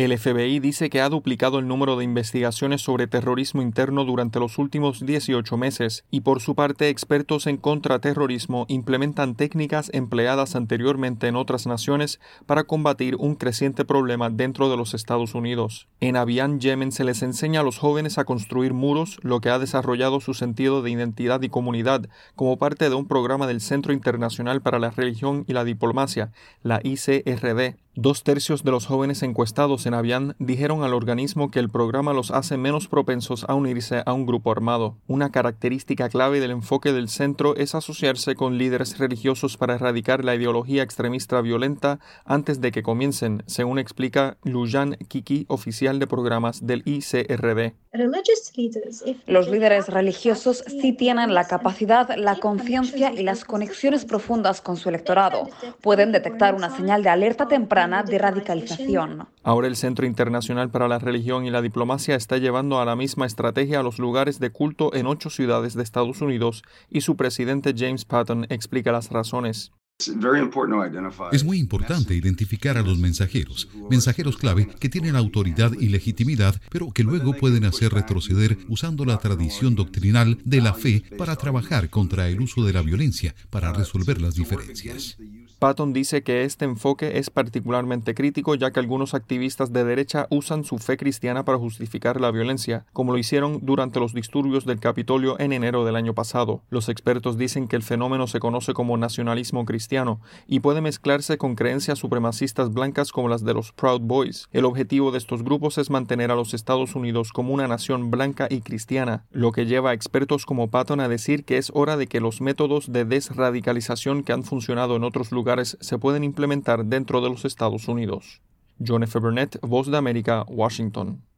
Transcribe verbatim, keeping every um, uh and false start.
El F B I dice que ha duplicado el número de investigaciones sobre terrorismo interno durante los últimos dieciocho meses y por su parte expertos en contraterrorismo implementan técnicas empleadas anteriormente en otras naciones para combatir un creciente problema dentro de los Estados Unidos. En Abiyan, Yemen, se les enseña a los jóvenes a construir muros, lo que ha desarrollado su sentido de identidad y comunidad como parte de un programa del Centro Internacional para la Religión y la Diplomacia, la I C R D. Dos tercios de los jóvenes encuestados en Abiyan dijeron al organismo que el programa los hace menos propensos a unirse a un grupo armado. Una característica clave del enfoque del centro es asociarse con líderes religiosos para erradicar la ideología extremista violenta antes de que comiencen, según explica Lujan Kiki, oficial de programas del I C R D. Los líderes religiosos sí tienen la capacidad, la conciencia y las conexiones profundas con su electorado. Pueden detectar una señal de alerta temprana de radicalización. Ahora el Centro Internacional para la Religión y la Diplomacia está llevando a la misma estrategia a los lugares de culto en ocho ciudades de Estados Unidos y su presidente James Patton explica las razones. Es muy importante identificar a los mensajeros, mensajeros clave que tienen autoridad y legitimidad, pero que luego pueden hacer retroceder usando la tradición doctrinal de la fe para trabajar contra el uso de la violencia para resolver las diferencias. Patton dice que este enfoque es particularmente crítico ya que algunos activistas de derecha usan su fe cristiana para justificar la violencia, como lo hicieron durante los disturbios del Capitolio en enero del año pasado. Los expertos dicen que el fenómeno se conoce como nacionalismo cristiano y puede mezclarse con creencias supremacistas blancas como las de los Proud Boys. El objetivo de estos grupos es mantener a los Estados Unidos como una nación blanca y cristiana, lo que lleva a expertos como Patton a decir que es hora de que los métodos de desradicalización que han funcionado en otros lugares se pueden implementar dentro de los Estados Unidos. John F. Burnett, Voz de América, Washington.